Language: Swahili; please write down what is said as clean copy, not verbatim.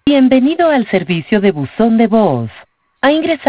Bienvenido al servicio de buzón de voz. Ha ingresado